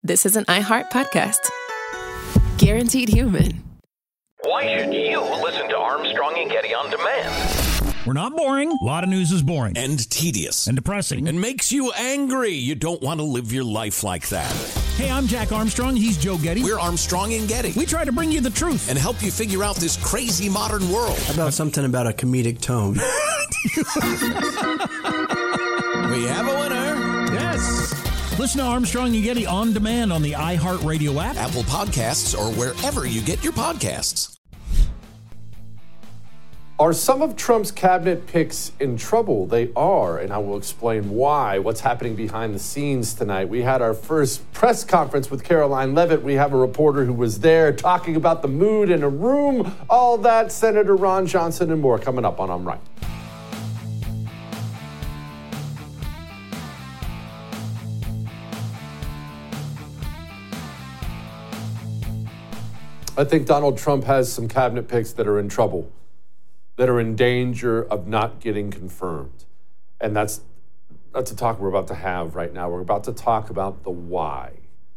this is an iHeart podcast. Guaranteed human. Why should you listen to Armstrong and Getty on demand? We're not boring. A lot of news is boring. And tedious. And depressing. And makes you angry. You don't want to live your life like that. Hey, I'm Jack Armstrong. He's Joe Getty. We're Armstrong and Getty. We try to bring you the truth. And help you figure out this crazy modern world. How about something about a comedic tone? We have a winner. Yes. Listen to Armstrong and Getty on demand on the iHeartRadio app, Apple Podcasts, or wherever you get your podcasts. Are some of Trump's cabinet picks in trouble? They are, and I will explain why. What's happening behind the scenes tonight? We had our first press conference with Caroline Leavitt. We have a reporter who was there talking about the mood in a room. All that, Senator Ron Johnson and more coming up on I'm Right. I think Donald Trump has some cabinet picks that are in trouble, that are in danger of not getting confirmed. And that's a talk we're about to have right now. We're about to talk about the why.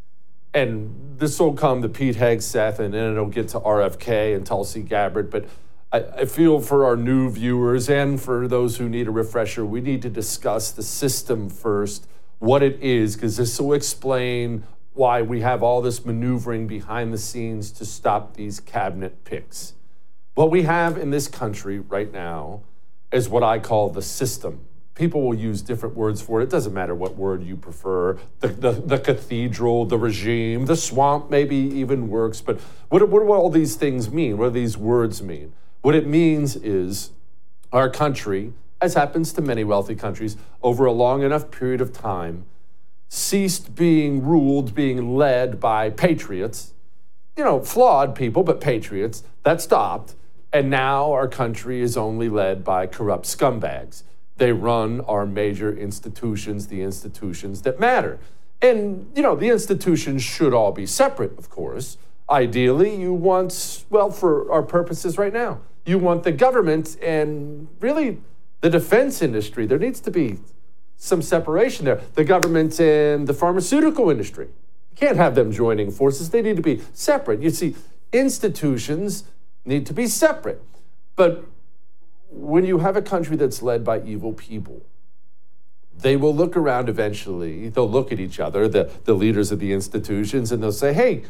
And this will come to Pete Hegseth, and then it'll get to RFK and Tulsi Gabbard. But I feel for our new viewers and for those who need a refresher, we need to discuss the system first, what it is, because this will explain why we have all this maneuvering behind the scenes to stop these cabinet picks. What we have in this country right now is what I call the system. People will use different words for it. It doesn't matter what word you prefer. The cathedral, the regime, the swamp maybe even works. But what do all these things mean? What do these words mean? What it means is our country, as happens to many wealthy countries, over a long enough period of time, ceased being ruled, being led by patriots, flawed people, but patriots. That stopped. And now our country is only led by corrupt scumbags. They run our major institutions, the institutions that matter. And, the institutions should all be separate, of course. Ideally, you want, for our purposes right now, you want the government and really the defense industry. There needs to be some separation there. The government and the pharmaceutical industry. You can't have them joining forces. They need to be separate. You see, institutions need to be separate. But when you have a country that's led by evil people, they will look around eventually. They'll look at each other, the leaders of the institutions, and they'll say, hey,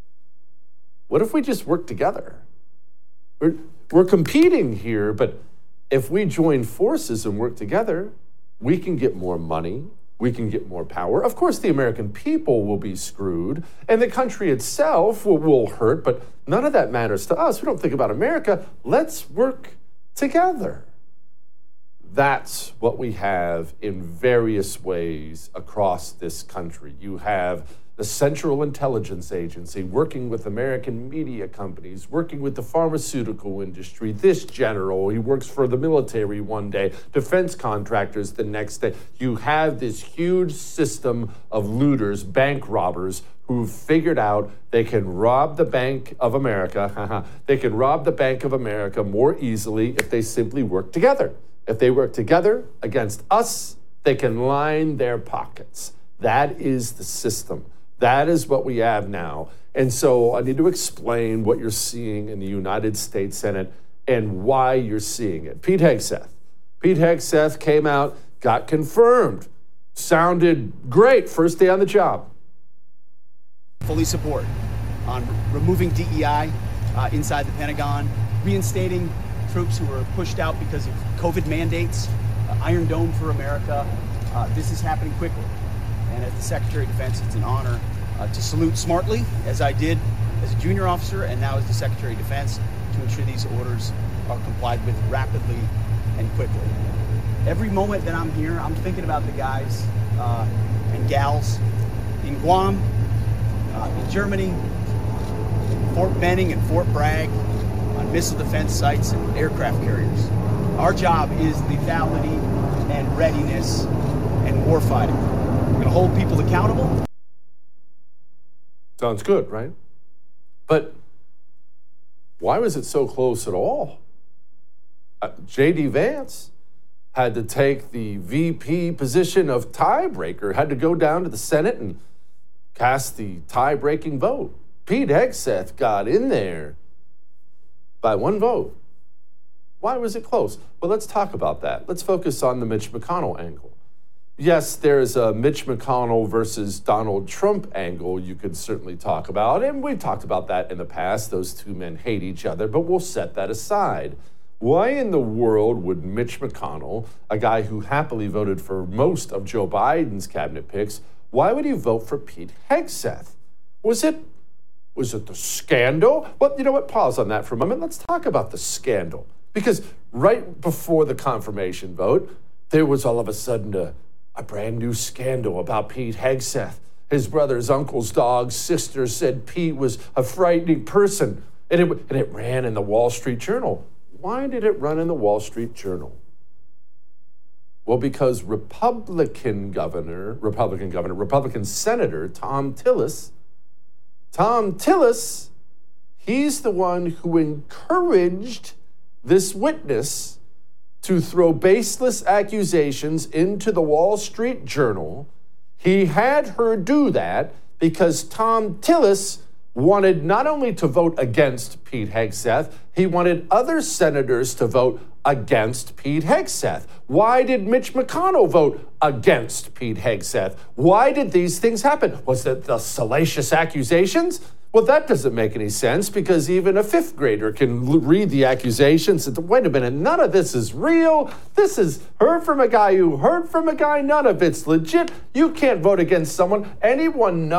what if we just work together? We're competing here, but if we join forces and work together, we can get more money, we can get more power. Of course, the American people will be screwed, and the country itself will hurt, but none of that matters to us. We don't think about America. Let's work together. That's what we have in various ways across this country. You have the Central Intelligence Agency working with American media companies, working with the pharmaceutical industry. This general, he works for the military one day, defense contractors the next day. You have this huge system of looters, bank robbers, who've figured out they can rob the Bank of America. They can rob the Bank of America more easily if they simply work together. If they work together against us, they can line their pockets. That is the system. That is what we have now. And so I need to explain what you're seeing in the United States Senate and why you're seeing it. Pete Hegseth. Pete Hegseth came out, got confirmed, sounded great first day on the job. Fully support on removing DEI inside the Pentagon, reinstating troops who were pushed out because of COVID mandates, Iron Dome for America. This is happening quickly. And as the Secretary of Defense, it's an honor to salute smartly, as I did as a junior officer and now as the Secretary of Defense, to ensure these orders are complied with rapidly and quickly. Every moment that I'm here, I'm thinking about the guys and gals in Guam, in Germany, Fort Benning and Fort Bragg, on missile defense sites and aircraft carriers. Our job is lethality and readiness and warfighting. We're going to hold people accountable. Sounds good, right? But why was it so close at all? J.D. Vance had to take the VP position of tiebreaker, had to go down to the Senate and cast the tie-breaking vote. Pete Hegseth got in there by one vote. Why was it close? Well, let's talk about that. Let's focus on the Mitch McConnell angle. Yes, there's a Mitch McConnell versus Donald Trump angle you could certainly talk about, and we've talked about that in the past. Those two men hate each other, but we'll set that aside. Why in the world would Mitch McConnell, a guy who happily voted for most of Joe Biden's cabinet picks, why would he vote for Pete Hegseth? Was it the scandal? Well, you know what? Pause on that for a moment. Let's talk about the scandal. Because right before the confirmation vote, there was all of a sudden a brand new scandal about Pete Hegseth. His brother's uncle's dog's sister said Pete was a frightening person, and it ran in the Wall Street Journal. Why did it run in the Wall Street Journal? Well, because Republican Senator Thom Tillis, he's the one who encouraged this witness to throw baseless accusations into the Wall Street Journal. He had her do that because Thom Tillis wanted not only to vote against Pete Hegseth, he wanted other senators to vote against Pete Hegseth. Why did Mitch McConnell vote against Pete Hegseth? Why did these things happen? Was it the salacious accusations? Well, that doesn't make any sense because even a fifth grader can read the accusations and wait a minute, none of this is real. This is heard from a guy who heard from a guy. None of it's legit. You can't vote against someone. Anyone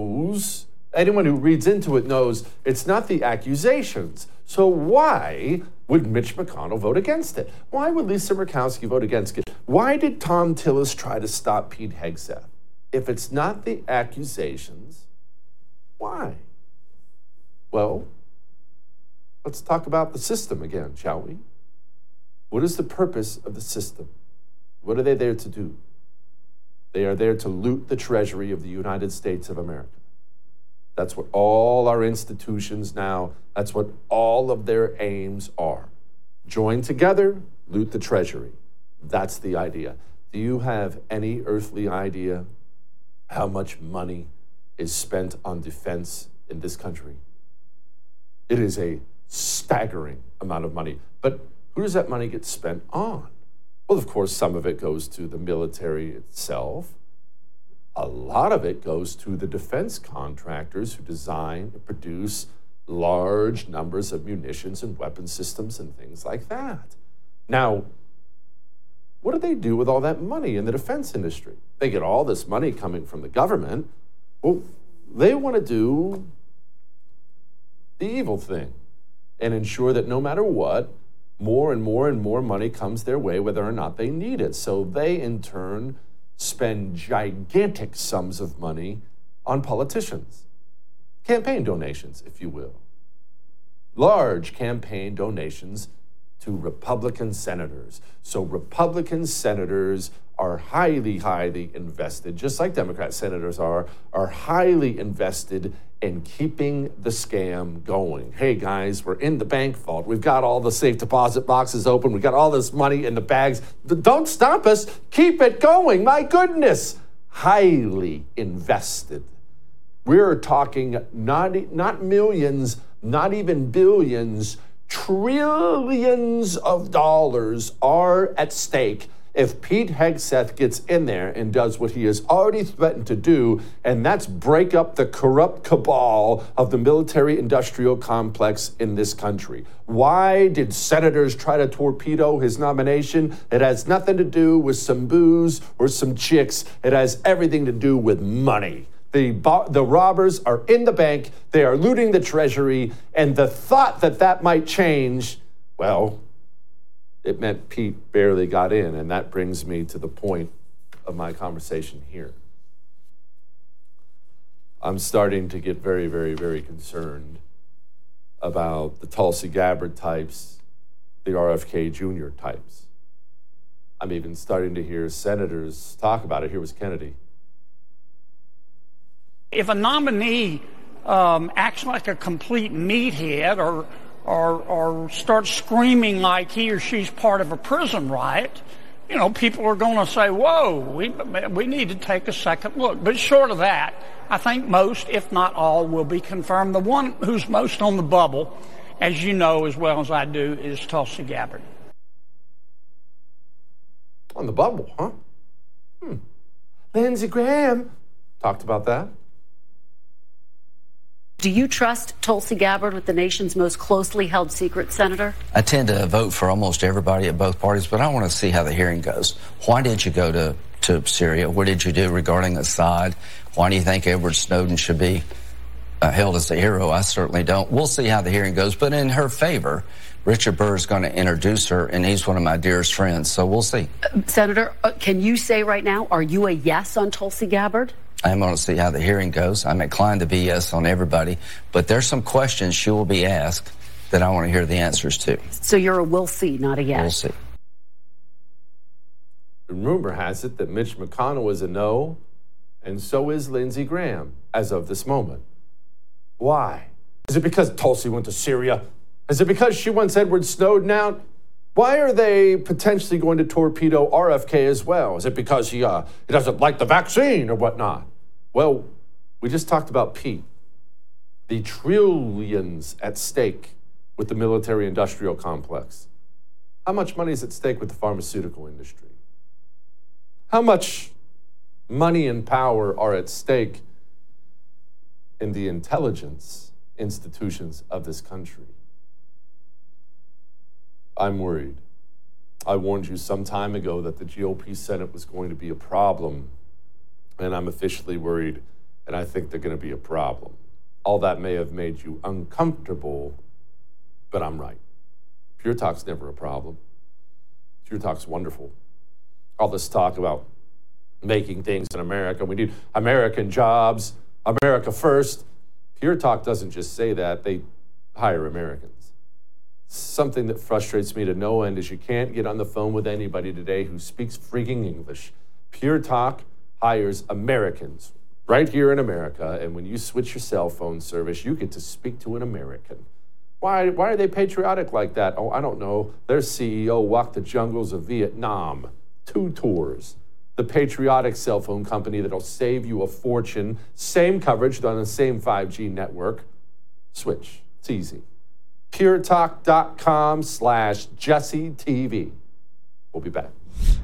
who reads into it knows it's not the accusations. So why would Mitch McConnell vote against it? Why would Lisa Murkowski vote against it? Why did Thom Tillis try to stop Pete Hegseth? If it's not the accusations, why? Well, let's talk about the system again, shall we? What is the purpose of the system? What are they there to do? They are there to loot the treasury of the United States of America. That's what all our institutions now, that's what all of their aims are. Join together, loot the treasury. That's the idea. Do you have any earthly idea how much money is spent on defense in this country? It is a staggering amount of money. But who does that money get spent on? Well, of course, some of it goes to the military itself. A lot of it goes to the defense contractors who design and produce large numbers of munitions and weapon systems and things like that. Now, what do they do with all that money in the defense industry? They get all this money coming from the government. Well, they want to do the evil thing and ensure that no matter what, more and more and more money comes their way, whether or not they need it. So they, in turn, spend gigantic sums of money on politicians. Campaign donations, if you will. Large campaign donations to Republican senators. So Republican senators are highly, highly invested, just like Democrat senators are highly invested in keeping the scam going. Hey guys, we're in the bank vault. We've got all the safe deposit boxes open. We've got all this money in the bags. Don't stop us. Keep it going. My goodness. Highly invested. We're talking not millions, not even billions, trillions of dollars are at stake if Pete Hegseth gets in there and does what he has already threatened to do, and that's break up the corrupt cabal of the military-industrial complex in this country. Why did senators try to torpedo his nomination? It has nothing to do with some booze or some chicks. It has everything to do with money. The robbers are in the bank. They are looting the treasury. And the thought that that might change, well, it meant Pete barely got in. And that brings me to the point of my conversation here. I'm starting to get very, very, very concerned about the Tulsi Gabbard types, the RFK Jr. types. I'm even starting to hear senators talk about it. Here was Kennedy. If a nominee acts like a complete meathead or starts screaming like he or she's part of a prison riot, people are going to say, whoa, we need to take a second look. But short of that, I think most, if not all, will be confirmed. The one who's most on the bubble, as you know as well as I do, is Tulsi Gabbard. On the bubble, huh? Lindsey Graham talked about that. Do you trust Tulsi Gabbard with the nation's most closely held secret, Senator? I tend to vote for almost everybody at both parties, but I want to see how the hearing goes. Why did you go to Syria? What did you do regarding Assad? Why do you think Edward Snowden should be held as a hero? I certainly don't. We'll see how the hearing goes, but in her favor, Richard Burr is going to introduce her, and he's one of my dearest friends, so we'll see. Senator, can you say right now, are you a yes on Tulsi Gabbard? I'm going to see how the hearing goes. I'm inclined to be yes on everybody, but there's some questions she will be asked that I want to hear the answers to. So you're a we'll see, not a yes? We'll see. The rumor has it that Mitch McConnell is a no, and so is Lindsey Graham as of this moment. Why? Is it because Tulsi went to Syria? Is it because she wants Edward Snowden out? Why are they potentially going to torpedo RFK as well? Is it because he doesn't like the vaccine or whatnot? Well, we just talked about Pete. The trillions at stake with the military-industrial complex. How much money is at stake with the pharmaceutical industry? How much money and power are at stake in the intelligence institutions of this country? I'm worried. I warned you some time ago that the GOP Senate was going to be a problem, and I'm officially worried, and I think they're going to be a problem. All that may have made you uncomfortable, but I'm right. Pure Talk's never a problem. Pure Talk's wonderful. All this talk about making things in America. We need American jobs, America first. Pure Talk doesn't just say that, they hire Americans. Something that frustrates me to no end is you can't get on the phone with anybody today who speaks freaking English. Pure Talk hires Americans right here in America, and when you switch your cell phone service, you get to speak to an American. Why are they patriotic like that? Oh, I don't know. Their CEO walked the jungles of Vietnam, 2 tours. The patriotic cell phone company that'll save you a fortune, same coverage on the same 5G network. Switch. It's easy. puretalk.com/JesseTV. We'll be back.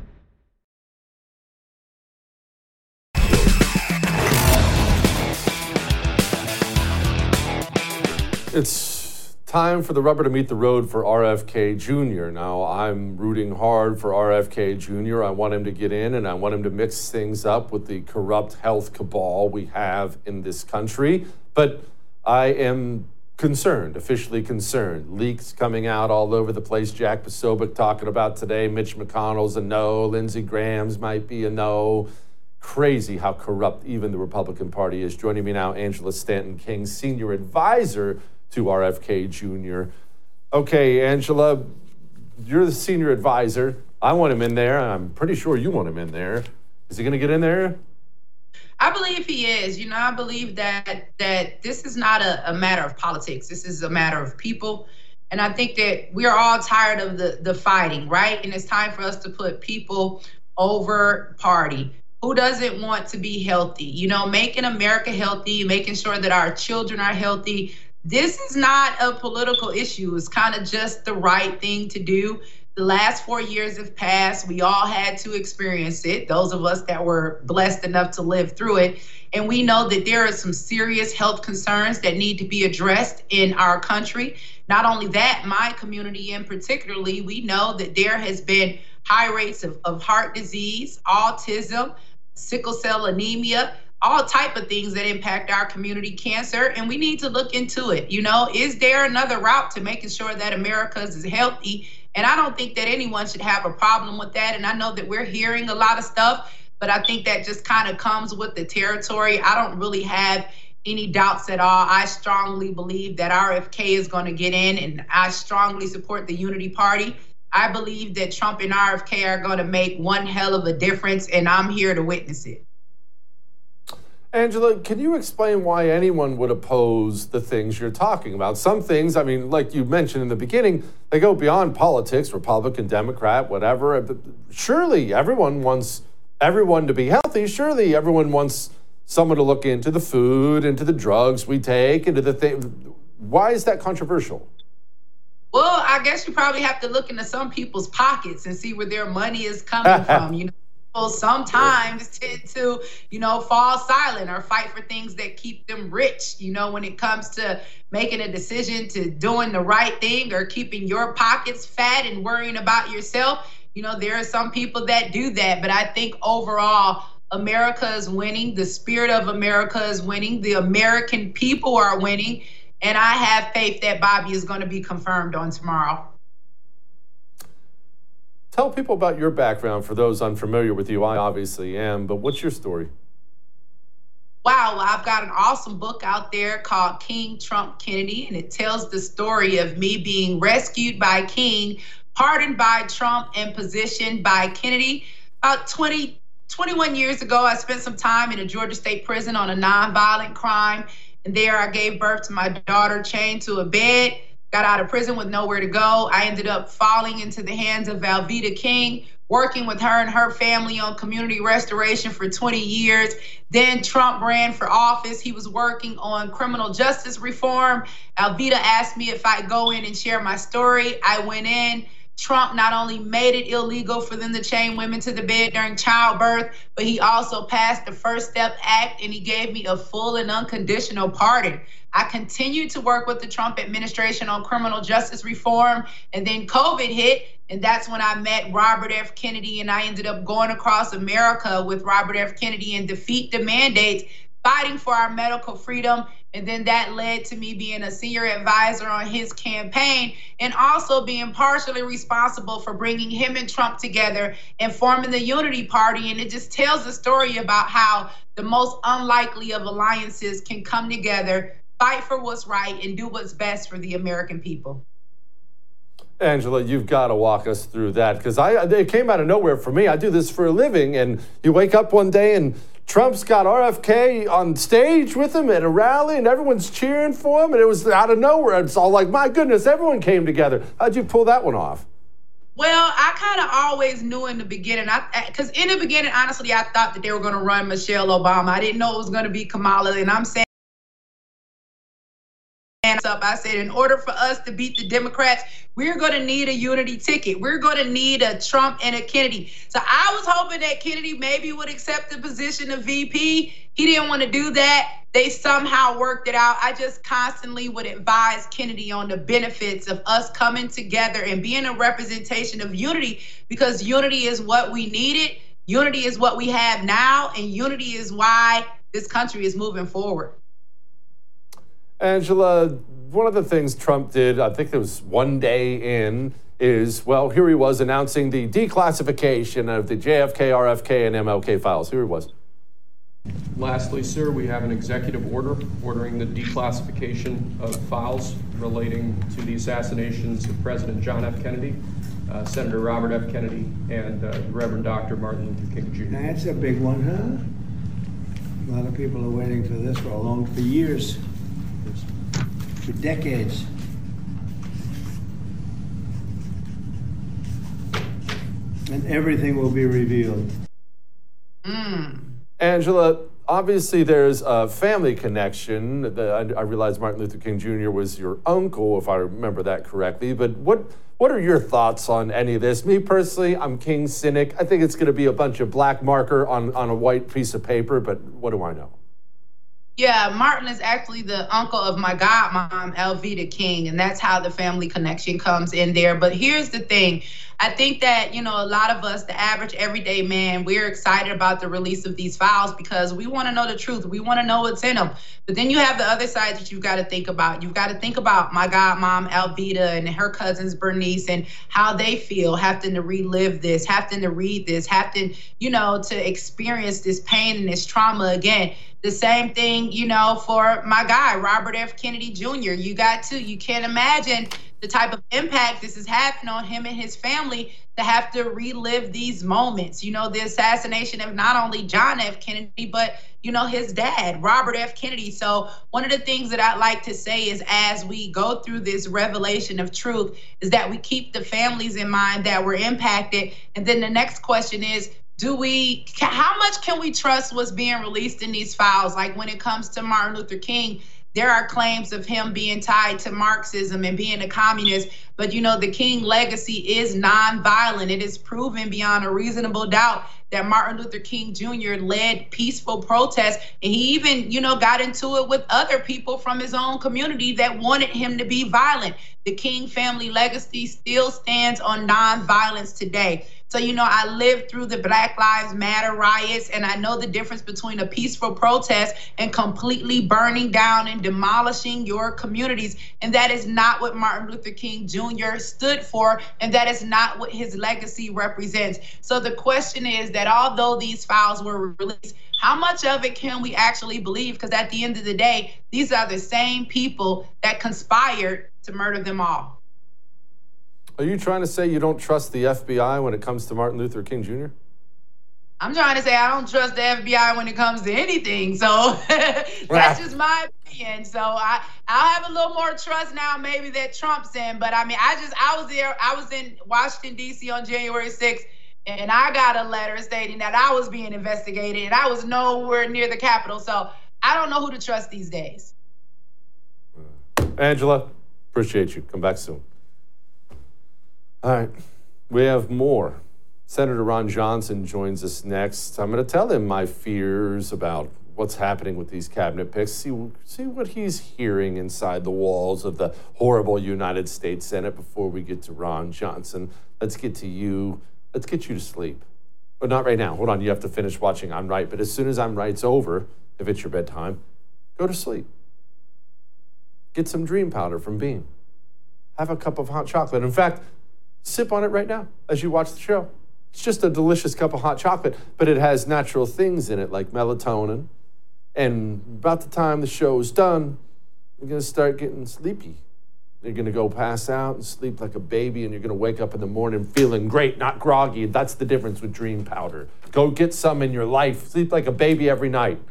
It's time for the rubber to meet the road for RFK Jr. Now, I'm rooting hard for RFK Jr. I want him to get in, and I want him to mix things up with the corrupt health cabal we have in this country. But I am concerned, officially concerned. Leaks coming out all over the place. Jack Posobiec talking about today. Mitch McConnell's a no. Lindsey Graham's might be a no. Crazy how corrupt even the Republican Party is. Joining me now, Angela Stanton-King, senior advisor to RFK Jr. Okay, Angela, you're the senior advisor. I want him in there. I'm pretty sure you want him in there. Is he going to get in there? I believe he is. I believe that this is not a matter of politics. This is a matter of people. And I think that we're all tired of the fighting, right? And it's time for us to put people over party. Who doesn't want to be healthy? Making America healthy, making sure that our children are healthy. This is not a political issue. It's kind of just the right thing to do. The last 4 years have passed. We all had to experience it, those of us that were blessed enough to live through it. And we know that there are some serious health concerns that need to be addressed in our country. Not only that, my community in particularly, we know that there has been high rates of heart disease, autism, sickle cell anemia, all type of things that impact our community, cancer, and we need to look into it. Is there another route to making sure that America is healthy? And I don't think that anyone should have a problem with that. And I know that we're hearing a lot of stuff, but I think that just kind of comes with the territory. I don't really have any doubts at all. I strongly believe that RFK is going to get in, and I strongly support the Unity Party. I believe that Trump and RFK are going to make one hell of a difference, and I'm here to witness it. Angela, can you explain why anyone would oppose the things you're talking about? Some things, I mean, like you mentioned in the beginning, they go beyond politics, Republican, Democrat, whatever. Surely everyone wants everyone to be healthy. Surely everyone wants someone to look into the food, into the drugs we take, into the thing. Why is that controversial? Well, I guess you probably have to look into some people's pockets and see where their money is coming from. You know, people sometimes tend to, fall silent or fight for things that keep them rich. When it comes to making a decision to doing the right thing or keeping your pockets fat and worrying about yourself, there are some people that do that. But I think overall, America is winning. The spirit of America is winning. The American people are winning. And I have faith that Bobby is going to be confirmed on tomorrow. Tell people about your background for those unfamiliar with you. I obviously am, but what's your story? Wow, well, I've got an awesome book out there called King Trump Kennedy, and it tells the story of me being rescued by King, pardoned by Trump, and positioned by Kennedy. About 21 years ago, I spent some time in a Georgia State prison on a nonviolent crime. And there I gave birth to my daughter chained to a bed, got out of prison with nowhere to go. I ended up falling into the hands of Alveda King, working with her and her family on community restoration for 20 years. Then Trump ran for office. He was working on criminal justice reform. Alveda asked me if I'd go in and share my story. I went in. Trump not only made it illegal for them to chain women to the bed during childbirth, but he also passed the First Step Act, and he gave me a full and unconditional pardon. I continued to work with the Trump administration on criminal justice reform, and then COVID hit, and that's when I met Robert F. Kennedy, and I ended up going across America with Robert F. Kennedy and Defeat the Mandates, fighting for our medical freedom. And then that led to me being a senior advisor on his campaign and also being partially responsible for bringing him and Trump together and forming the Unity Party. And it just tells the story about how the most unlikely of alliances can come together, fight for what's right, and do what's best for the American people. Angela, you've got to walk us through that, because it came out of nowhere for me. I do this for a living, and you wake up one day and Trump's got RFK on stage with him at a rally, and everyone's cheering for him, and it was out of nowhere. It's all like, my goodness, everyone came together. How'd you pull that one off? Well, I kind of always knew in the beginning, because in the beginning, honestly, I thought that they were going to run Michelle Obama. I didn't know it was going to be Kamala, and I'm saying, I said, in order for us to beat the Democrats, we're going to need a unity ticket. We're going to need a Trump and a Kennedy. So I was hoping that Kennedy maybe would accept the position of VP. He didn't want to do that. They somehow worked it out. I just constantly would advise Kennedy on the benefits of us coming together and being a representation of unity, because unity is what we needed. Unity is what we have now, and unity is why this country is moving forward. Angela, one of the things Trump did, I think it was one day in, is, well, here he was announcing the declassification of the JFK, RFK, and MLK files. Here he was. Lastly, sir, we have an executive order ordering the declassification of files relating to the assassinations of President John F. Kennedy, Senator Robert F. Kennedy, and Reverend Dr. Martin Luther King Jr. That's a big one, huh? A lot of people are waiting for this for years. For decades. And everything will be revealed. Angela, obviously there's a family connection. I realize Martin Luther King Jr. was your uncle, if I remember that correctly. But what are your thoughts on any of this? Me personally, I'm King cynic. I think it's going to be a bunch of black marker on a white piece of paper, but what do I know? Yeah, Martin is actually the uncle of my godmom, Alveda King, and that's how the family connection comes in there. But here's the thing. I think that, a lot of us, the average everyday man, we're excited about the release of these files because we want to know the truth. We want to know what's in them. But then you have the other side that you've got to think about. You've got to think about my godmom, Alveda, and her cousins, Bernice, and how they feel having to relive this, having to read this, having, to experience this pain and this trauma again. The same thing, for my guy, Robert F. Kennedy Jr. You can't imagine the type of impact this is having on him and his family to have to relive these moments. You know, the assassination of not only John F. Kennedy, but, you know, his dad, Robert F. Kennedy. So one of the things that I like to say is as we go through this revelation of truth is that we keep the families in mind that were impacted. And then the next question is, how much can we trust what's being released in these files? Like when it comes to Martin Luther King, there are claims of him being tied to Marxism and being a communist, but you know, the King legacy is nonviolent. It is proven beyond a reasonable doubt that Martin Luther King Jr. led peaceful protests, and he even, you know, got into it with other people from his own community that wanted him to be violent. The King family legacy still stands on nonviolence today. So, you know, I lived through the Black Lives Matter riots, and I know the difference between a peaceful protest and completely burning down and demolishing your communities. And that is not what Martin Luther King Jr. stood for, and that is not what his legacy represents. So the question is that although these files were released, how much of it can we actually believe? Because at the end of the day, these are the same people that conspired to murder them all. Are you trying to say you don't trust the FBI when it comes to Martin Luther King Jr.? I'm trying to say I don't trust the FBI when it comes to anything. So that's just my opinion. So I'll have a little more trust now maybe that Trump's in. But I mean, I was in Washington, D.C. on January 6th, and I got a letter stating that I was being investigated, and I was nowhere near the Capitol. So I don't know who to trust these days. Angela, appreciate you. Come back soon. All right, we have more. Senator Ron Johnson joins us next. I'm going to tell him my fears about what's happening with these cabinet picks, see what he's hearing inside the walls of the horrible United States Senate before we get to Ron Johnson. Let's get to you. Let's get you to sleep. But not right now. Hold on, you have to finish watching I'm Right. But as soon as I'm Right's over, if it's your bedtime, go to sleep. Get some dream powder from Beam. Have a cup of hot chocolate. In fact, sip on it right now as you watch the show. It's just a delicious cup of hot chocolate, but it has natural things in it like melatonin. And about the time the show's done, you're going to start getting sleepy. You're going to go pass out and sleep like a baby, and you're going to wake up in the morning feeling great, not groggy. That's the difference with dream powder. Go get some in your life. Sleep like a baby every night.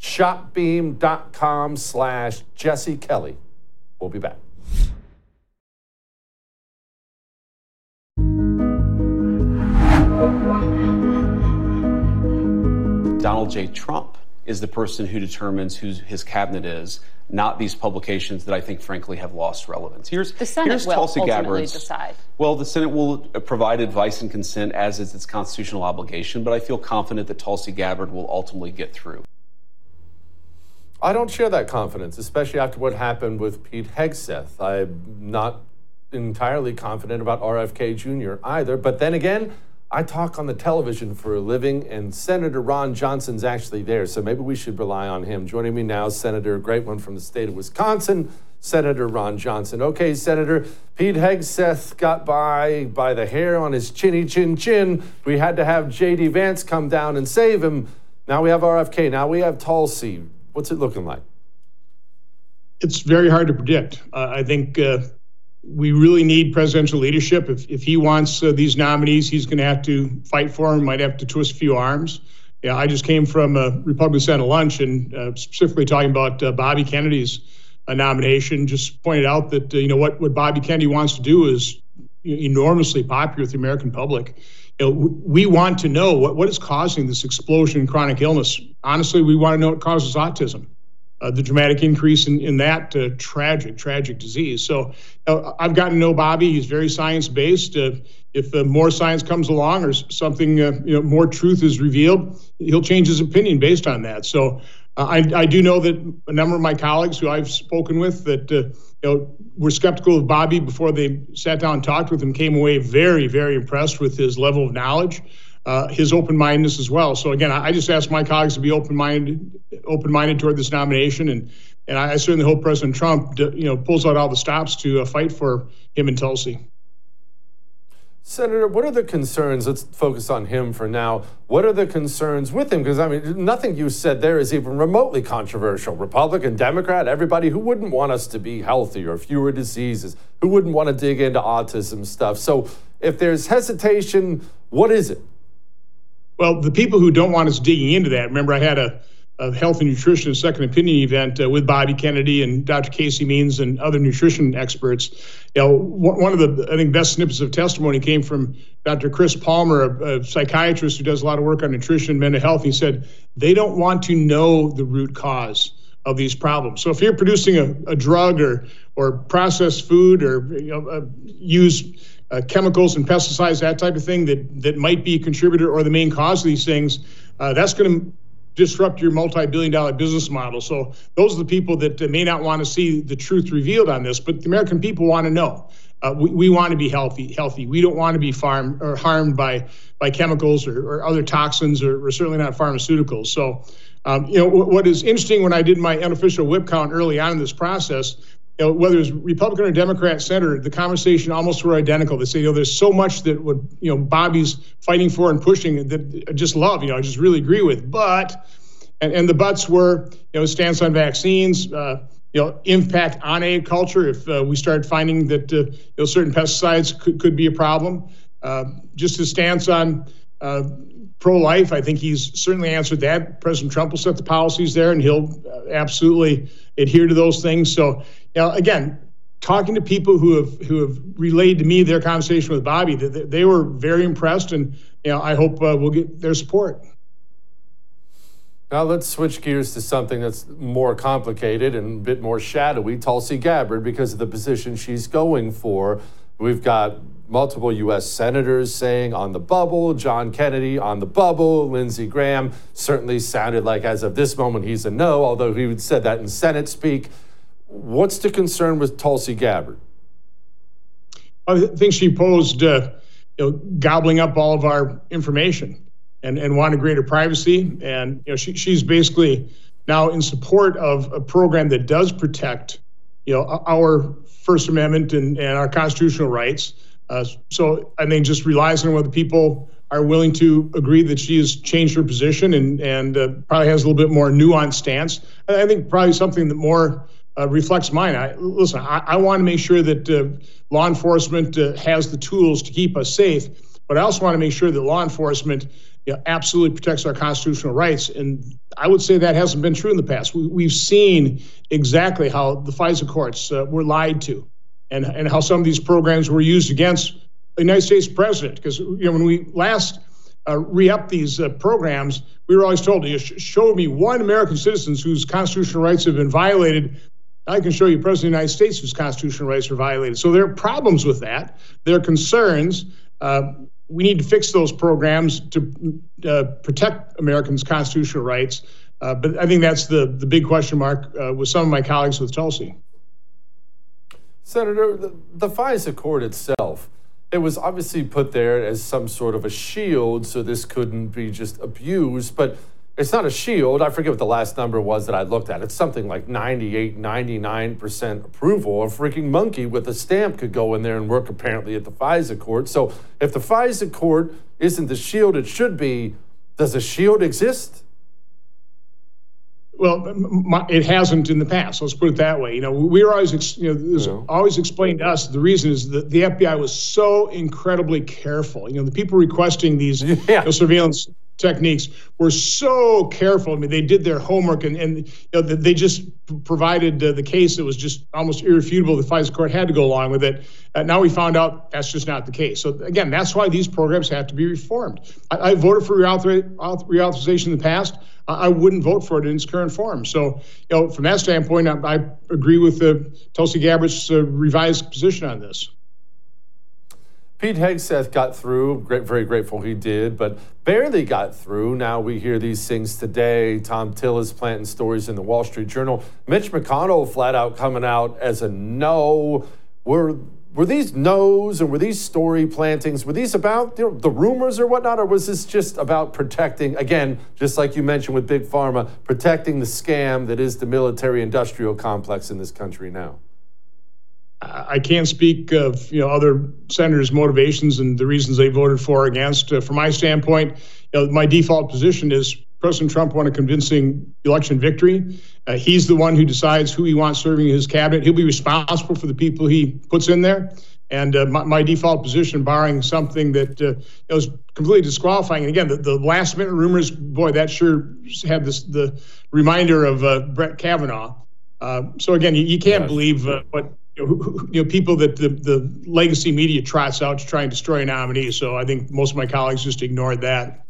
Shopbeam.com/Jesse Kelly. We'll be back. Donald J. Trump is the person who determines who his cabinet is, not these publications that I think, frankly, have lost relevance. The Senate will ultimately decide. Well, the Senate will provide advice and consent, as is its constitutional obligation, but I feel confident that Tulsi Gabbard will ultimately get through. I don't share that confidence, especially after what happened with Pete Hegseth. I'm not entirely confident about RFK Jr. either, but then again, I talk on the television for a living, and Senator Ron Johnson's actually there, so maybe we should rely on him. Joining me now, Senator, great one from the state of Wisconsin, Senator Ron Johnson. Okay, Senator, Pete Hegseth got by the hair on his chinny chin chin. We had to have J.D. Vance come down and save him. Now we have RFK. Now we have Tulsi. What's it looking like? It's very hard to predict. I think we really need presidential leadership. If he wants these nominees, he's going to have to fight for them, might have to twist a few arms. Yeah, I just came from a Republican Senate lunch and specifically talking about Bobby Kennedy's nomination, just pointed out that, what Bobby Kennedy wants to do is enormously popular with the American public. We want to know what is causing this explosion in chronic illness. Honestly, we want to know what causes autism. The dramatic increase in that tragic disease. So I've gotten to know Bobby. He's very science-based. If more science comes along or something, more truth is revealed, he'll change his opinion based on that. So I do know that a number of my colleagues who I've spoken with that were skeptical of Bobby before they sat down and talked with him came away very, very impressed with his level of knowledge. His open-mindedness as well. So again, I just ask my colleagues to be open-minded toward this nomination, and I certainly hope President Trump, pulls out all the stops to fight for him and Tulsi. Senator, what are the concerns? Let's focus on him for now. What are the concerns with him? Because, I mean, nothing you said there is even remotely controversial. Republican, Democrat, everybody who wouldn't want us to be healthier, fewer diseases, who wouldn't want to dig into autism stuff. So if there's hesitation, what is it? Well, the people who don't want us digging into that, remember I had a health and nutrition second opinion event with Bobby Kennedy and Dr. Casey Means and other nutrition experts. You know, one of the, I think, best snippets of testimony came from Dr. Chris Palmer, a psychiatrist who does a lot of work on nutrition and mental health. He said, they don't want to know the root cause of these problems. So if you're producing a drug or processed food or use chemicals and pesticides, that type of thing that might be a contributor or the main cause of these things, that's going to disrupt your multi-billion-dollar business model. So those are the people that may not want to see the truth revealed on this, but the American people want to know. We want to be healthy. We don't want to be harmed by chemicals or other toxins or certainly not pharmaceuticals. So, what is interesting when I did my unofficial whip count early on in this process, whether it's Republican or Democrat senator, the conversation almost were identical. They say, there's so much that Bobby's fighting for and pushing that I just love, I just really agree with. But, and the buts were, stance on vaccines, impact on agriculture. If we start finding that, certain pesticides could be a problem, just his stance on pro-life, I think he's certainly answered that. President Trump will set the policies there, and he'll absolutely adhere to those things. So, again, talking to people who have relayed to me their conversation with Bobby, they were very impressed, and I hope we'll get their support. Now let's switch gears to something that's more complicated and a bit more shadowy. Tulsi Gabbard, because of the position she's going for. We've got multiple U.S. senators saying on the bubble, John Kennedy on the bubble, Lindsey Graham certainly sounded like as of this moment he's a no, although he said that in Senate speak. What's the concern with Tulsi Gabbard? I think she posed, gobbling up all of our information and wanted greater privacy. And she's basically now in support of a program that does protect, our First Amendment and our constitutional rights. So I think just relies on whether people are willing to agree that she has changed her position and probably has a little bit more nuanced stance. I think probably something that more reflects mine. I want to make sure that law enforcement has the tools to keep us safe, but I also want to make sure that law enforcement absolutely protects our constitutional rights. And I would say that hasn't been true in the past. We've seen exactly how the FISA courts were lied to and how some of these programs were used against the United States president. Because when we last re-upped these programs, we were always told, show me one American citizen whose constitutional rights have been violated. I can show you President of the United States whose constitutional rights are violated. So there are problems with that. There are concerns. We need to fix those programs to protect Americans' constitutional rights. But I think that's the big question mark with some of my colleagues with Tulsi. Senator, the FISA court itself, it was obviously put there as some sort of a shield so this couldn't be just abused, but it's not a shield. I forget what the last number was that I looked at. It's something like 98, 99% approval. A freaking monkey with a stamp could go in there and work apparently at the FISA court. So if the FISA court isn't the shield it should be, does a shield exist? Well, it hasn't in the past. Let's put it that way. We were always, always explained to us the reason is that the FBI was so incredibly careful. The people requesting these surveillance techniques were so careful. I mean, they did their homework and they just provided the case that was just almost irrefutable. The FISA court had to go along with it. Now we found out that's just not the case. So again, that's why these programs have to be reformed. I voted for reauthorization in the past. I wouldn't vote for it in its current form. So, from that standpoint, I agree with Tulsi Gabbard's revised position on this. Pete Hegseth got through, very grateful he did, but barely got through. Now we hear these things today. Tom Tillis planting stories in the Wall Street Journal. Mitch McConnell flat out coming out as a no. Were these no's and were these story plantings, were these about the rumors or whatnot, or was this just about protecting, again, just like you mentioned with Big Pharma, protecting the scam that is the military-industrial complex in this country now? I can't speak of other senators' motivations and the reasons they voted for or against. From my standpoint, my default position is President Trump won a convincing election victory. He's the one who decides who he wants serving his cabinet. He'll be responsible for the people he puts in there. And my default position, barring something that was completely disqualifying. And again, the last minute rumors, boy, that sure had the reminder of Brett Kavanaugh. So again, you can't believe what people that the legacy media trots out to try and destroy a nominee. So I think most of my colleagues just ignored that.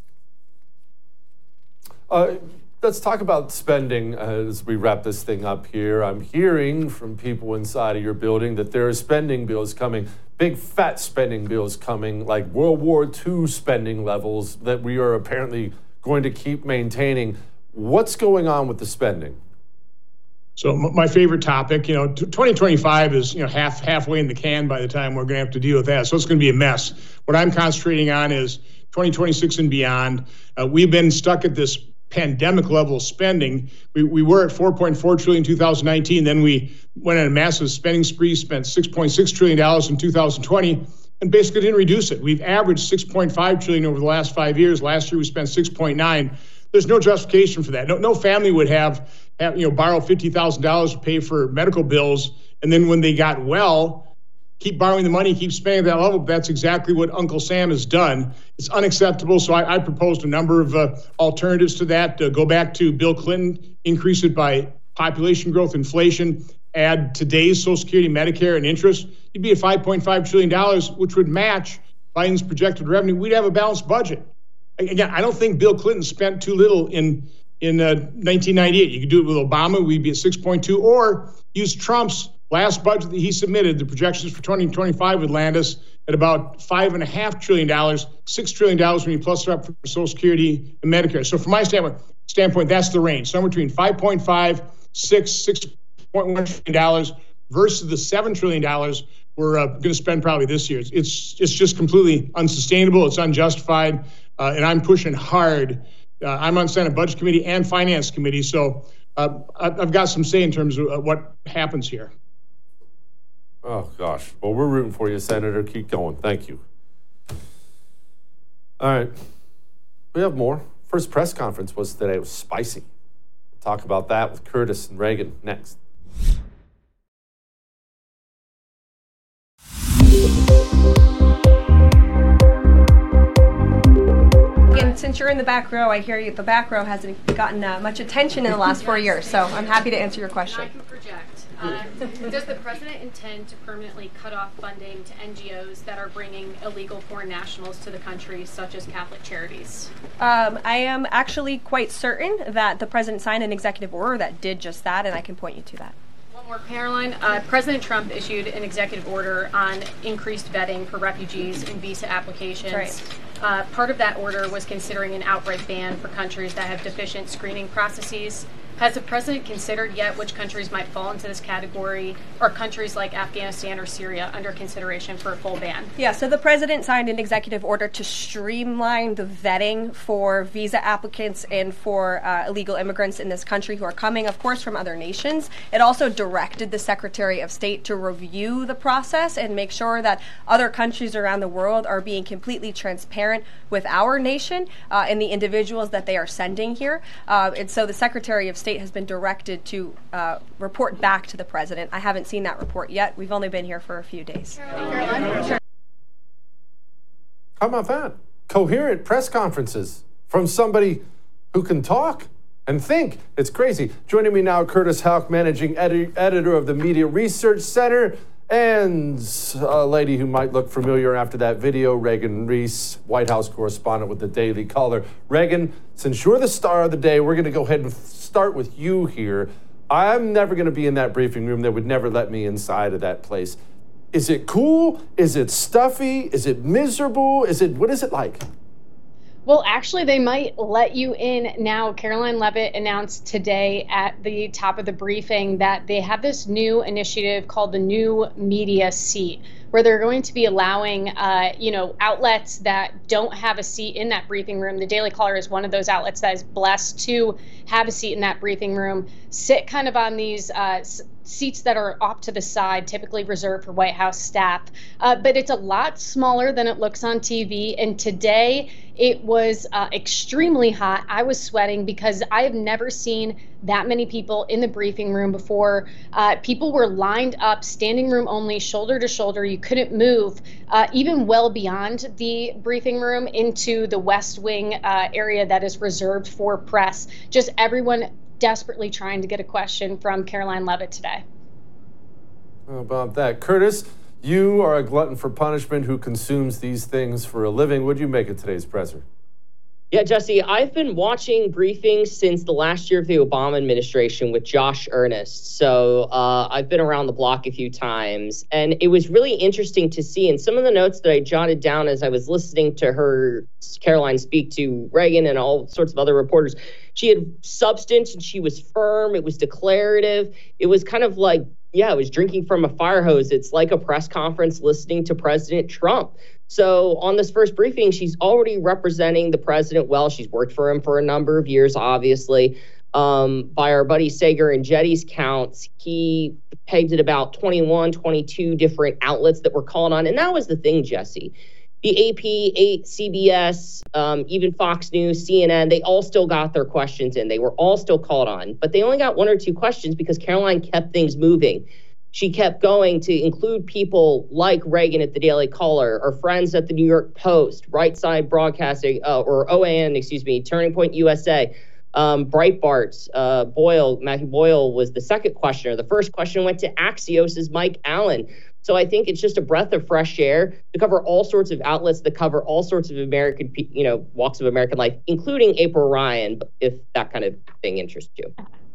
Let's talk about spending as we wrap this thing up here. I'm hearing from people inside of your building that there are spending bills coming, big fat spending bills coming, like World War II spending levels that we are apparently going to keep maintaining. What's going on with the spending? So my favorite topic, 2025 is halfway in the can by the time we're going to have to deal with that. So it's going to be a mess. What I'm concentrating on is 2026 and beyond. We've been stuck at this pandemic level of spending. We were at $4.4 trillion in 2019. Then we went on a massive spending spree, spent $6.6 trillion in 2020, and basically didn't reduce it. We've averaged $6.5 trillion over the last 5 years. Last year we spent $6.9. There's no justification for that. No family would have borrow $50,000 to pay for medical bills, and then when they got well, keep borrowing the money, keep spending at that level. That's exactly what Uncle Sam has done. It's unacceptable. So I proposed a number of alternatives to that. Go back to Bill Clinton, increase it by population growth, inflation, add today's Social Security, Medicare, and interest. You'd be at $5.5 trillion, which would match Biden's projected revenue. We'd have a balanced budget. Again, I don't think Bill Clinton spent too little in 1998. You could do it with Obama. We'd be at 6.2, or use Trump's last budget that he submitted. The projections for 2025 would land us at about $5.5 trillion, $6 trillion when you plus it up for Social Security and Medicare. So from my standpoint, that's the range. Somewhere between $5.5, $6.1 trillion versus the $7 trillion we're going to spend probably this year. It's just completely unsustainable. It's unjustified. And I'm pushing hard. I'm on Senate Budget Committee and Finance Committee. So I've got some say in terms of what happens here. Oh, gosh. Well, we're rooting for you, Senator. Keep going. Thank you. All right. We have more. First press conference was today. It was spicy. We'll talk about that with Curtis and Reagan next. And since you're in the back row, I hear the back row hasn't gotten much attention in the last 4 years, so I'm happy to answer your question. I can project. Does the president intend to permanently cut off funding to NGOs that are bringing illegal foreign nationals to the country, such as Catholic Charities? I am actually quite certain that the president signed an executive order that did just that, and I can point you to that. One more, Caroline. President Trump issued an executive order on increased vetting for refugees and visa applications. Right. Part of that order was considering an outright ban for countries that have deficient screening processes. Has the president considered yet which countries might fall into this category, or countries like Afghanistan or Syria under consideration for a full ban? Yeah, so the president signed an executive order to streamline the vetting for visa applicants and for illegal immigrants in this country who are coming, of course, from other nations. It also directed the Secretary of State to review the process and make sure that other countries around the world are being completely transparent with our nation and the individuals that they are sending here. And so the Secretary of State has been directed to report back to the president. I haven't seen that report yet. We've only been here for a few days. How about that? Coherent press conferences from somebody who can talk and think. It's crazy. Joining me now, Curtis Houck, managing editor of the Media Research Center, and a lady who might look familiar after that video, Reagan Reese, White House correspondent with the Daily Caller. Reagan, since you're the star of the day, we're going to go ahead and start with you here. I'm never going to be in that briefing room. They would never let me inside of that place. Is it cool? Is it stuffy? Is it miserable? What is it like? Well, actually, they might let you in now. Caroline Leavitt announced today at the top of the briefing that they have this new initiative called the New Media Seat, where they're going to be allowing, outlets that don't have a seat in that briefing room. The Daily Caller is one of those outlets that is blessed to have a seat in that briefing room, sit kind of on these seats that are off to the side, typically reserved for White House staff. But it's a lot smaller than it looks on TV. And today it was extremely hot. I was sweating because I have never seen that many people in the briefing room before. People were lined up, standing room only, shoulder to shoulder. You couldn't move, even well beyond the briefing room into the West Wing area that is reserved for press. Just everyone desperately trying to get a question from Caroline Leavitt today. How about that? Curtis, you are a glutton for punishment who consumes these things for a living. What do you make of today's presser? Yeah, Jesse, I've been watching briefings since the last year of the Obama administration with Josh Earnest. So I've been around the block a few times, and it was really interesting to see. And some of the notes that I jotted down as I was listening to Caroline, speak to Reagan and all sorts of other reporters, she had substance and she was firm. It was declarative. It was kind of like, it was drinking from a fire hose. It's like a press conference listening to President Trump. So on this first briefing, she's already representing the president well. She's worked for him for a number of years, obviously. By our buddy Sager and Jetty's counts, he pegged at about 21, 22 different outlets that were called on. And that was the thing, Jesse. The AP, CBS, even Fox News, CNN, they all still got their questions in. They were all still called on. But they only got one or two questions because Caroline kept things moving. She kept going to include people like Reagan at the Daily Caller, or friends at the New York Post, Right Side Broadcasting, or OAN, Turning Point USA, Breitbart, Boyle. Matthew Boyle was the second questioner. The first question went to Axios' Mike Allen. So I think it's just a breath of fresh air to cover all sorts of outlets that cover all sorts of American, walks of American life, including April Ryan, if that kind of thing interests you.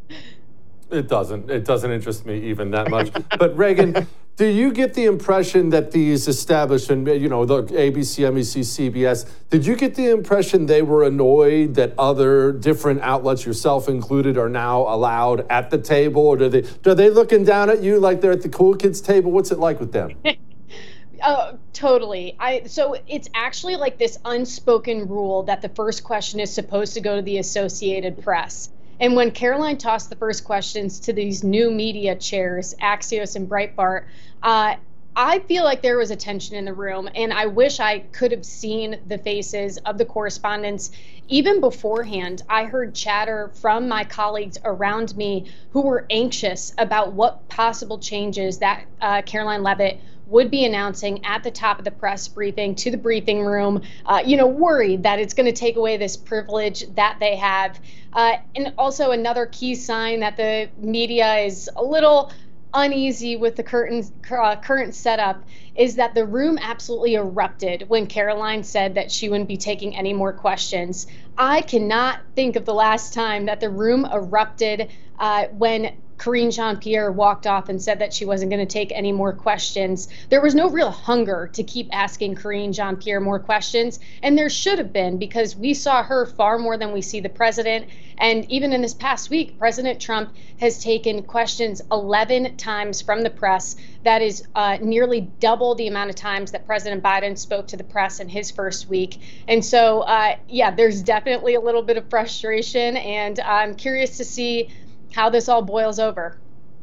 It doesn't. It doesn't interest me even that much. But Reagan, do you get the impression that these establishment, the ABC, NBC, CBS, did you get the impression they were annoyed that other different outlets, yourself included, are now allowed at the table? Or are they looking down at you like they're at the cool kids table? What's it like with them? Oh, totally. So it's actually like this unspoken rule that the first question is supposed to go to the Associated Press. And when Caroline tossed the first questions to these new media chairs, Axios and Breitbart, I feel like there was a tension in the room, and I wish I could have seen the faces of the correspondents. Even beforehand, I heard chatter from my colleagues around me who were anxious about what possible changes that Caroline Leavitt would be announcing at the top of the press briefing to the briefing room, worried that it's going to take away this privilege that they have. And also another key sign that the media is a little uneasy with the current setup is that the room absolutely erupted when Caroline said that she wouldn't be taking any more questions. I cannot think of the last time that the room erupted when Karine Jean-Pierre walked off and said that she wasn't going to take any more questions. There was no real hunger to keep asking Karine Jean-Pierre more questions, and there should have been, because we saw her far more than we see the president. And even in this past week, President Trump has taken questions 11 times from the press. That is nearly double the amount of times that President Biden spoke to the press in his first week. And so, there's definitely a little bit of frustration, and I'm curious to see how this all boils over.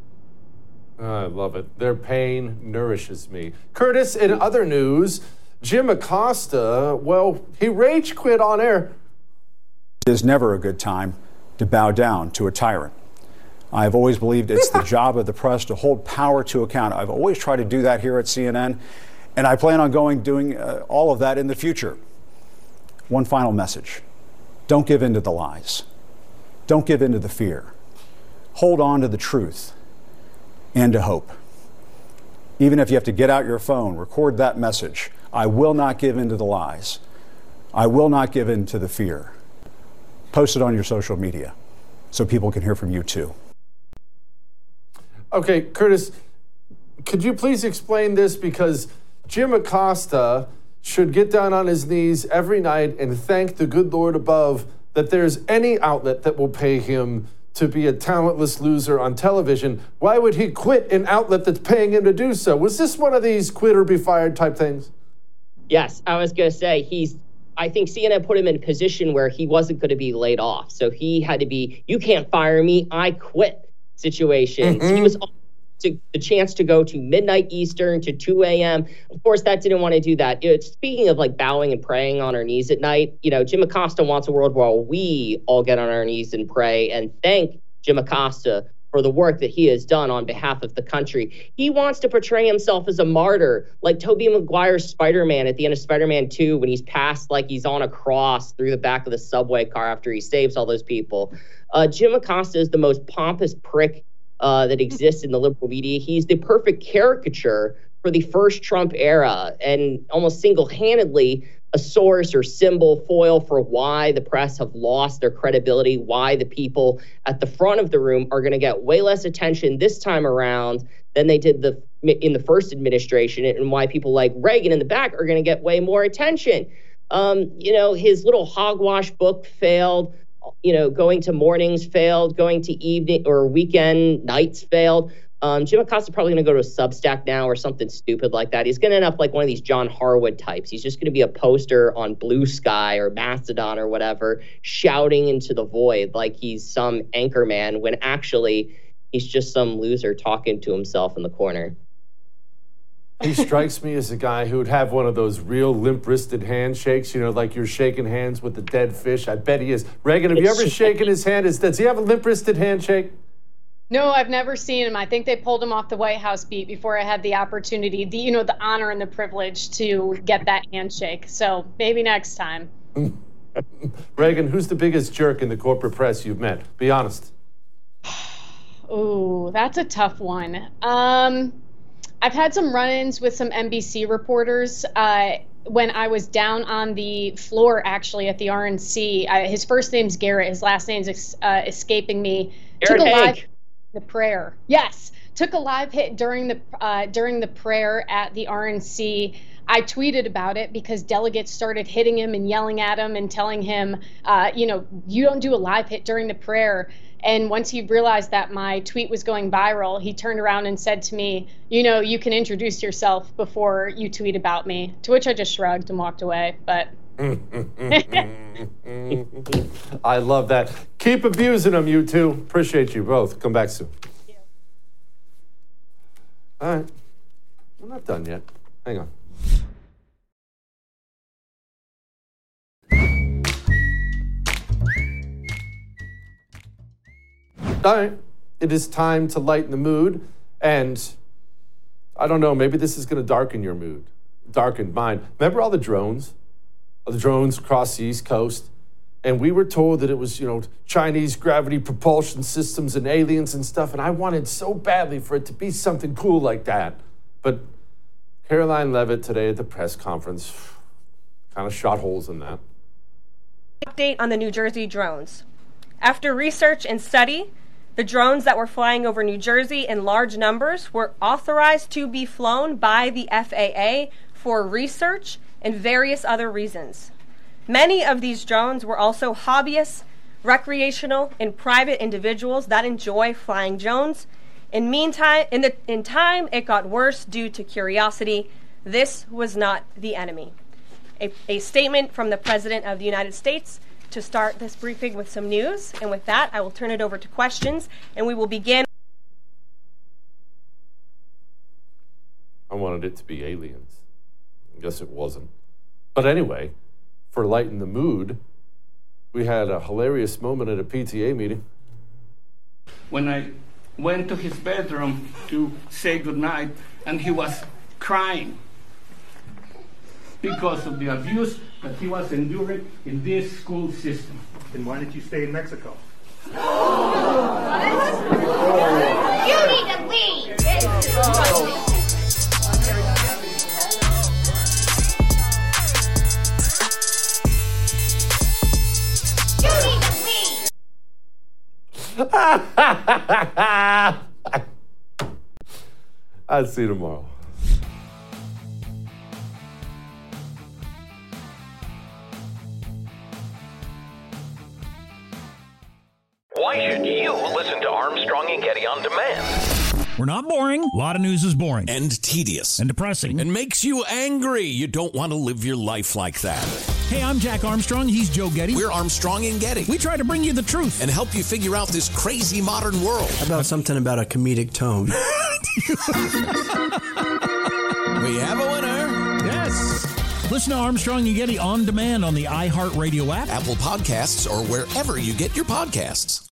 I love it. Their pain nourishes me. Curtis, in other news, Jim Acosta, he rage quit on air. It is never a good time to bow down to a tyrant. I've always believed it's the job of the press to hold power to account. I've always tried to do that here at CNN, and I plan on doing all of that in the future. One final message. Don't give in to the lies. Don't give in to the fear. Hold on to the truth and to hope. Even if you have to get out your phone, record that message. I will not give in to the lies. I will not give in to the fear. Post it on your social media so people can hear from you too. Okay, Curtis, could you please explain this? Because Jim Acosta should get down on his knees every night and thank the good Lord above that there's any outlet that will pay him to be a talentless loser on television, why would he quit an outlet that's paying him to do so? Was this one of these quit or be fired type things? Yes, I was going to say I think CNN put him in a position where he wasn't going to be laid off. So he had to be, you can't fire me, I quit situation. Mm-hmm. He was the chance to go to midnight Eastern to 2 a.m. Of course, that didn't want to do that. Speaking of like bowing and praying on our knees at night, Jim Acosta wants a world where we all get on our knees and pray and thank Jim Acosta for the work that he has done on behalf of the country. He wants to portray himself as a martyr, like Tobey Maguire's Spider-Man at the end of Spider-Man 2 when he's passed like he's on a cross through the back of the subway car after he saves all those people. Jim Acosta is the most pompous prick that exists in the liberal media. He's the perfect caricature for the first Trump era and almost single-handedly a source or symbol foil for why the press have lost their credibility, why the people at the front of the room are going to get way less attention this time around than they did in the first administration, and why people like Reagan in the back are going to get way more attention. His little hogwash book failed. Going to mornings failed, going to evening or weekend nights failed. Jim Acosta probably going to go to a Substack now or something stupid like that. He's going to end up like one of these John Harwood types. He's just going to be a poster on Blue Sky or Mastodon or whatever, shouting into the void like he's some anchor man when actually he's just some loser talking to himself in the corner. He strikes me as a guy who would have one of those real limp-wristed handshakes, like you're shaking hands with a dead fish. I bet he is. Reagan, have you ever shaken his hand? Does he have a limp-wristed handshake? No, I've never seen him. I think they pulled him off the White House beat before I had the opportunity, the honor and the privilege to get that handshake. So maybe next time. Reagan, who's the biggest jerk in the corporate press you've met? Be honest. Ooh, that's a tough one. I've had some run-ins with some NBC reporters when I was down on the floor, actually, at the RNC. His first name's Garrett. His last name's escaping me. Garrett Took a Haig. live the prayer. Yes, took a live hit during the prayer at the RNC. I tweeted about it because delegates started hitting him and yelling at him and telling him, you don't do a live hit during the prayer. And once he realized that my tweet was going viral, he turned around and said to me, you can introduce yourself before you tweet about me, to which I just shrugged and walked away. But I love that. Keep abusing them, you two. Appreciate you both. Come back soon. Thank you. All right. We're not done yet. Hang on. All right, it is time to lighten the mood, and I don't know, maybe this is going to darken your mood, darken mine. Remember all the drones across the East Coast, and we were told that it was, Chinese gravity propulsion systems and aliens and stuff, and I wanted so badly for it to be something cool like that. But Caroline Leavitt today at the press conference kind of shot holes in that. Update on the New Jersey drones. After research and study, the drones that were flying over New Jersey in large numbers were authorized to be flown by the FAA for research and various other reasons. Many of these drones were also hobbyists, recreational, and private individuals that enjoy flying drones. In time, it got worse due to curiosity. This was not the enemy. A statement from the President of the United States to start this briefing with some news. And with that, I will turn it over to questions, and we will begin. I wanted it to be aliens. I guess it wasn't. But anyway, for lighten the mood, we had a hilarious moment at a PTA meeting. When I went to his bedroom to say goodnight, and he was crying because of the abuse that he was enduring in this school system. Then why did you stay in Mexico? You need to leave! I'll see you tomorrow. Why should you on Demand. We're not boring. A lot of news is boring. And tedious. And depressing. And makes you angry. You don't want to live your life like that. Hey, I'm Jack Armstrong. He's Joe Getty. We're Armstrong and Getty. We try to bring you the truth. And help you figure out this crazy modern world. How about something about a comedic tone? We have a winner. Yes. Listen to Armstrong and Getty on demand on the iHeartRadio app, Apple Podcasts, or wherever you get your podcasts.